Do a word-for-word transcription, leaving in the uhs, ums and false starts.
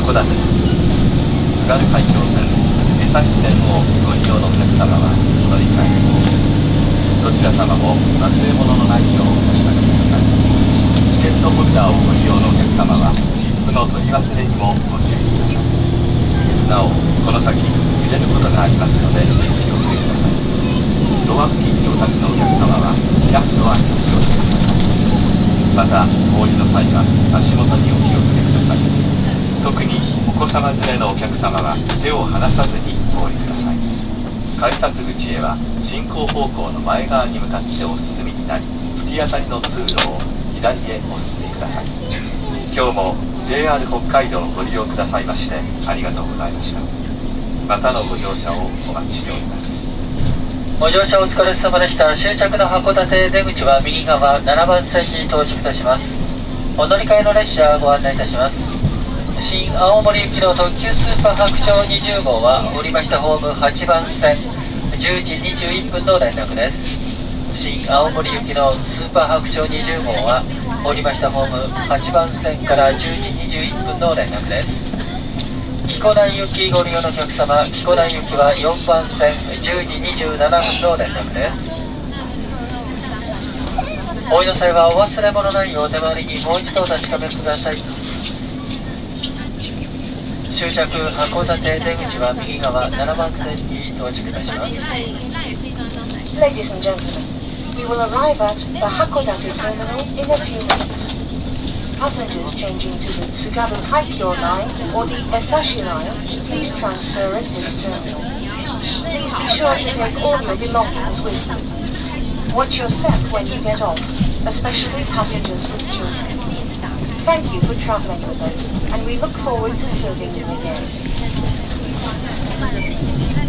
函館です。津軽海峡線江差線をご利用のお客様はお乗り換えです。どちら様も忘れ物のないようお支度ください。チケットホルダーをご利用のお客様は切符の取り忘れにもご注意ください。なおこの先揺れることがありますのでお気をつけください。ドア付近にお立ちのお客様は開くドアにお気をつけください。またお降りの際は足元にお気をつけください。特にお子様連れのお客様は手を離さずにお降りください。改札口へは進行方向の前側に向かってお進みになり、突き当たりの通路を左へお進みください。今日も ジェイアール 北海道をご利用くださいましてありがとうございました。またのご乗車をお待ちしております。 ご乗車お疲れ様でした。終着の函館出口は右側ななばん線に到着いたします。お乗り換えの列車ご案内いたします。新青森行きの特急スーパー白鳥にじゅう号は降りましたホームはちばん線じゅうじにじゅういっぷんの連絡です。新青森行きのスーパー白鳥にじゅう号は降りましたホームはちばん線からじゅうじにじゅういっぷんの連絡です。木古内行きご利用のお客様、木古内行きはよんばん線じゅうじにじゅうななふんの連絡です。お降りの際はお忘れ物ないようお手回りにもう一度お確かめください。終着函館出口は右側ななばん線に到着いたします。 Ladies and gentlemen, we will arrive at the Hakodate terminal in a few minutes. Passengers changing to the Tsugaru Haikyo line or the Esashi line, please transfer at this terminal. Please be sure to take all your belongings with you. Watch your step when you get off, especially passengers with children. Thank you for traveling with us, and we look forward to serving you again.